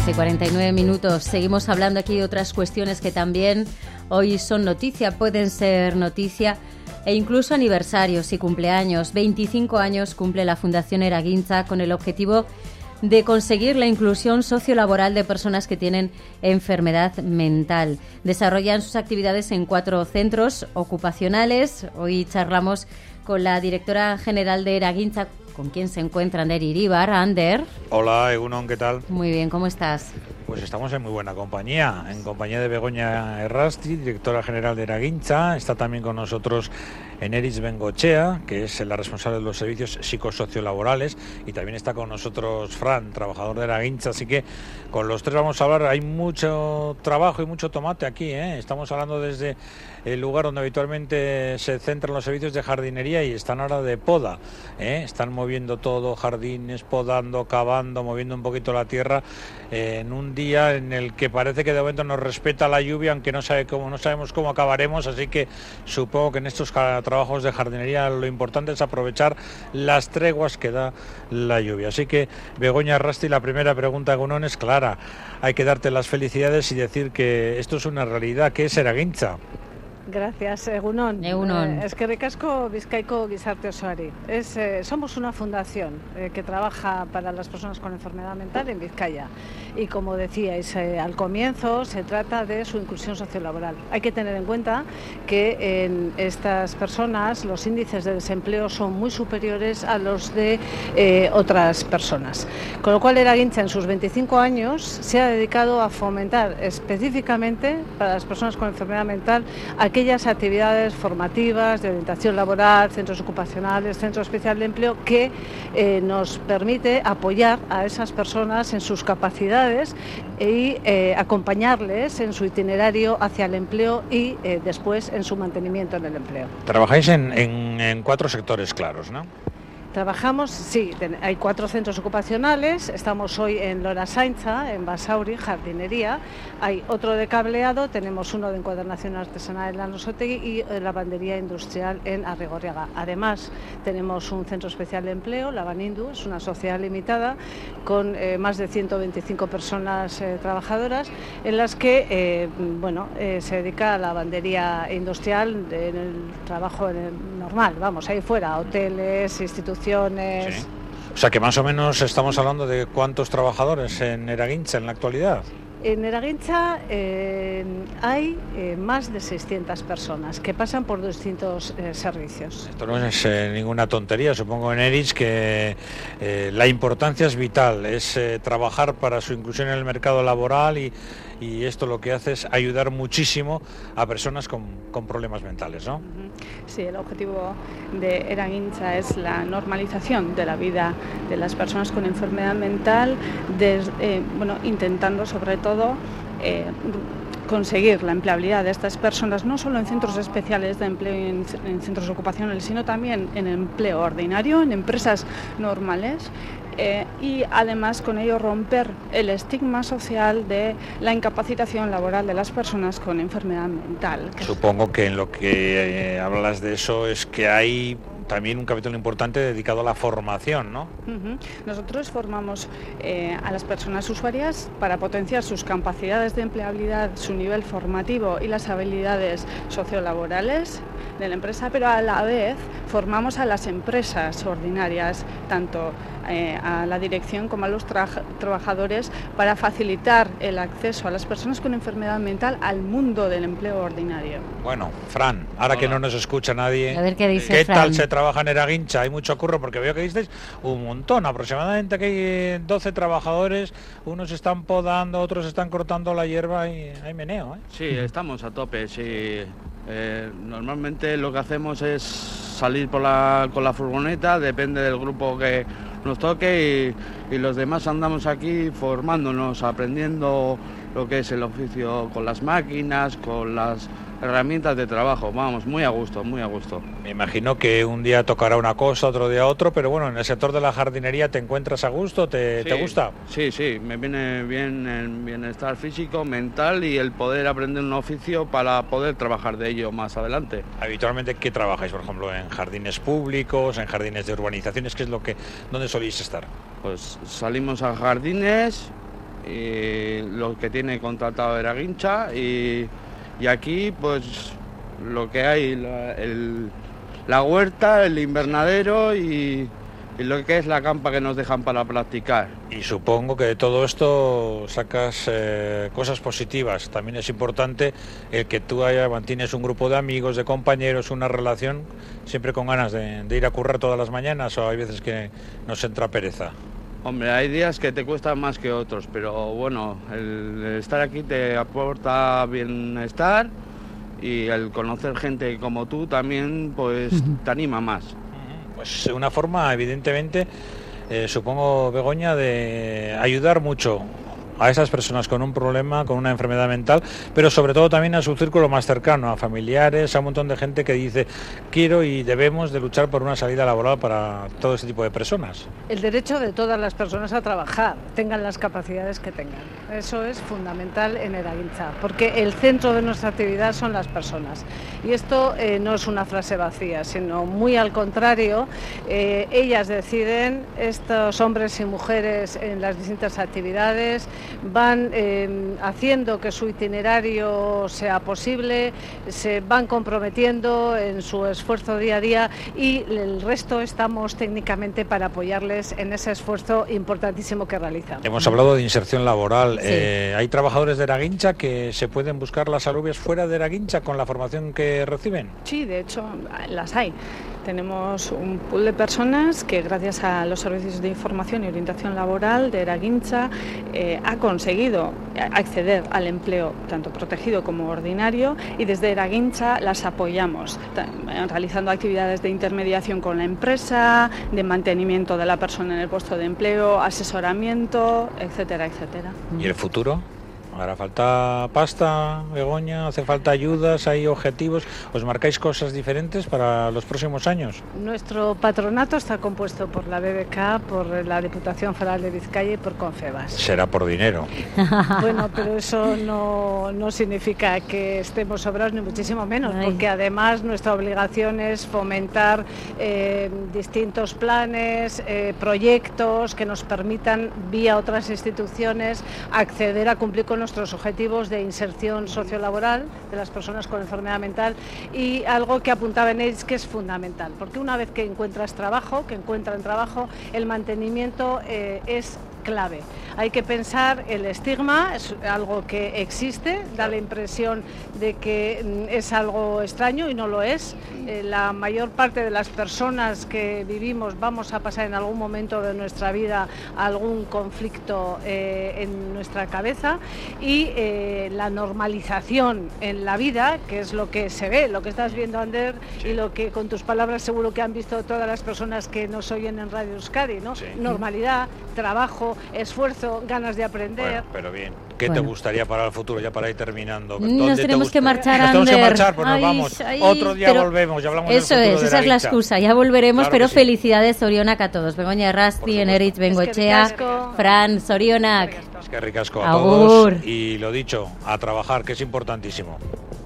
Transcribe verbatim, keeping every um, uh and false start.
y cuarenta y nueve minutos. Seguimos hablando aquí de otras cuestiones que también hoy son noticia, pueden ser noticia e incluso aniversarios y cumpleaños. veinticinco años cumple la Fundación Eragintza con el objetivo de conseguir la inclusión sociolaboral de personas que tienen enfermedad mental. Desarrollan sus actividades en cuatro centros ocupacionales. Hoy charlamos con la directora general de Eragintza, con quien se encuentra Ander Iribar. Ander. Hola, Egunon, ¿qué tal? Muy bien, ¿cómo estás? Pues estamos en muy buena compañía, en compañía de Begoña Errasti, directora general de Eragintza. Está también con nosotros Eneritz Bengochea, que es la responsable de los servicios psicosociolaborales, y también está con nosotros Fran, trabajador de Eragintza. Así que con los tres vamos a hablar. Hay mucho trabajo y mucho tomate aquí, ¿eh? Estamos hablando desde el lugar donde habitualmente se centran los servicios de jardinería y están ahora de poda, ¿eh? Están moviendo todo, jardines, podando, cavando, moviendo un poquito la tierra, eh, en un día en el que parece que de momento nos respeta la lluvia, aunque no sabe cómo, no sabemos cómo acabaremos. Así que supongo que en estos trabajos de jardinería lo importante es aprovechar las treguas que da la lluvia. Así que, Begoña Errasti, la primera pregunta, Egunon, es clara. Hay que darte las felicidades y decir que esto es una realidad. ¿Qué es Eragintza? Gracias, Egunon. Egunon. Eh, eskerrik asko Bizkaiko Gizarte Osoari. Es, eh, somos una fundación eh, que trabaja para las personas con enfermedad mental en Vizcaya. Y como decíais eh, al comienzo, se trata de su inclusión sociolaboral. Hay que tener en cuenta que en estas personas los índices de desempleo son muy superiores a los de eh, otras personas. Con lo cual, Eragintza en sus veinticinco años se ha dedicado a fomentar específicamente para las personas con enfermedad mental aquellas actividades formativas, de orientación laboral, centros ocupacionales, centro especial de empleo, que eh, nos permite apoyar a esas personas en sus capacidades y eh, acompañarles en su itinerario hacia el empleo y eh, después en su mantenimiento en el empleo. Trabajáis en, en, en cuatro sectores claros, ¿no? Trabajamos, sí, hay cuatro centros ocupacionales, estamos hoy en Lorasaintza, en Basauri, jardinería, hay otro de cableado, tenemos uno de encuadernación artesanal en Llanosotegi y lavandería industrial en Arrigorriaga. Además, tenemos un centro especial de empleo, Lavanindu, es una sociedad limitada con eh, más de ciento veinticinco personas eh, trabajadoras, en las que eh, bueno, eh, se dedica a la lavandería industrial en el trabajo en el normal, vamos, ahí fuera, hoteles, instituciones. Sí. O sea que más o menos estamos hablando de cuántos trabajadores en Eragintza en la actualidad. En Eragintza eh, hay eh, más de seiscientas personas que pasan por distintos eh, servicios. Esto no es eh, ninguna tontería, supongo, Eneritz, que eh, la importancia es vital, es eh, trabajar para su inclusión en el mercado laboral y, y esto lo que hace es ayudar muchísimo a personas con, con problemas mentales, ¿no? Sí, el objetivo de Eragintza es la normalización de la vida de las personas con enfermedad mental, desde, eh, bueno, intentando sobre todo Eh, conseguir la empleabilidad de estas personas no solo en centros especiales de empleo y en, en centros ocupacionales, sino también en empleo ordinario, en empresas normales, eh, y además con ello romper el estigma social de la incapacitación laboral de las personas con enfermedad mental. Supongo que en lo que eh, hablas de eso es que hay también un capítulo importante dedicado a la formación, ¿no? Uh-huh. Nosotros formamos eh, a las personas usuarias para potenciar sus capacidades de empleabilidad, su nivel formativo y las habilidades sociolaborales de la empresa, pero a la vez formamos a las empresas ordinarias, tanto eh, a la dirección como a los tra- trabajadores, para facilitar el acceso a las personas con enfermedad mental al mundo del empleo ordinario. Bueno, Fran, ahora Hola. Que no nos escucha nadie, a ver qué dice ¿qué Fran? tal se trabaja en Eragintza? Hay mucho curro, porque veo que disteis un montón, aproximadamente que hay doce trabajadores, unos están podando, otros están cortando la hierba y hay meneo, ¿eh? Sí, estamos a tope, sí. Eh, normalmente lo que hacemos es salir por la, con la furgoneta, depende del grupo que nos toque, y, y los demás andamos aquí formándonos, aprendiendo lo que es el oficio con las máquinas, con las herramientas de trabajo. Vamos, muy a gusto, muy a gusto. Me imagino que un día tocará una cosa, otro día otro, pero bueno, en el sector de la jardinería te encuentras a gusto, ¿te, sí, ¿te gusta? Sí, sí, me viene bien el bienestar físico, mental y el poder aprender un oficio para poder trabajar de ello más adelante. Habitualmente, ¿qué trabajáis, por ejemplo, en jardines públicos, en jardines de urbanizaciones? ¿Qué es lo que, dónde soléis estar? Pues salimos a jardines y lo que tiene contratado Eragincha, y, y aquí pues lo que hay, la, el, la huerta, el invernadero y, y lo que es la campa que nos dejan para practicar. Y supongo que de todo esto sacas eh, cosas positivas. También es importante el que tú haya, mantienes un grupo de amigos, de compañeros, una relación, siempre con ganas de, de ir a currar todas las mañanas, o hay veces que nos entra pereza. Hombre, hay días que te cuestan más que otros, pero bueno, el estar aquí te aporta bienestar y el conocer gente como tú también pues te anima más. Pues una forma, evidentemente, eh, supongo, Begoña, de ayudar mucho a esas personas con un problema, con una enfermedad mental, pero sobre todo también a su círculo más cercano, a familiares, a un montón de gente que dice quiero y debemos de luchar por una salida laboral para todo ese tipo de personas. El derecho de todas las personas a trabajar, tengan las capacidades que tengan. Eso es fundamental en Eragincha, porque el centro de nuestra actividad son las personas. Y esto eh, no es una frase vacía, sino muy al contrario, eh, ellas deciden, estos hombres y mujeres en las distintas actividades, van eh, haciendo que su itinerario sea posible, se van comprometiendo en su esfuerzo día a día y el resto estamos técnicamente para apoyarles en ese esfuerzo importantísimo que realizan. Hemos hablado de inserción laboral. Sí. Eh, ¿Hay trabajadores de Eragincha que se pueden buscar las alubias fuera de Eragincha con la formación que reciben? Sí, de hecho, las hay. Tenemos un pool de personas que gracias a los servicios de información y orientación laboral de Eragincha eh, ha conseguido acceder al empleo tanto protegido como ordinario, y desde Eragincha las apoyamos realizando actividades de intermediación con la empresa, de mantenimiento de la persona en el puesto de empleo, asesoramiento, etcétera, etcétera. ¿Y el futuro? ¿Hará falta pasta, Begoña? ¿Hace falta ayudas? ¿Hay objetivos? ¿Os marcáis cosas diferentes para los próximos años? Nuestro patronato está compuesto por la B B K, por la Diputación Foral de Vizcaya y por Confebas. Será por dinero. Bueno, pero eso no, no significa que estemos sobrados, ni muchísimo menos, Ay. porque además nuestra obligación es fomentar eh, distintos planes, eh, proyectos que nos permitan, vía otras instituciones, acceder a cumplir con nuestros objetivos de inserción sociolaboral de las personas con enfermedad mental, y algo que apuntaba en ellos que es fundamental, porque una vez que encuentras trabajo, que encuentran trabajo, el mantenimiento eh, es clave. Hay que pensar el estigma, es algo que existe, da la impresión de que es algo extraño y no lo es. Eh, la mayor parte de las personas que vivimos vamos a pasar en algún momento de nuestra vida algún conflicto eh, en nuestra cabeza, y eh, la normalización en la vida, que es lo que se ve, lo que estás viendo, Ander, sí, y lo que con tus palabras seguro que han visto todas las personas que nos oyen en Radio Euskadi, ¿no? Sí. Normalidad, trabajo, esfuerzo, ganas de aprender. Bueno, pero bien. ¿Qué bueno. te gustaría para el futuro, ya para ir terminando? Nos tenemos que marchar, Nos Ander. tenemos que marchar, pues ay, nos vamos. Ay, Otro día pero volvemos, ya hablamos eso del futuro es, de esa es la Eragincha. excusa, ya volveremos, Claro pero sí. felicidades, Zorionak a todos. Begoña Errasti, Eneritz Bengoechea, Fran, Zorionak. Es que ricasco a Agur. todos, y lo dicho, a trabajar, que es importantísimo.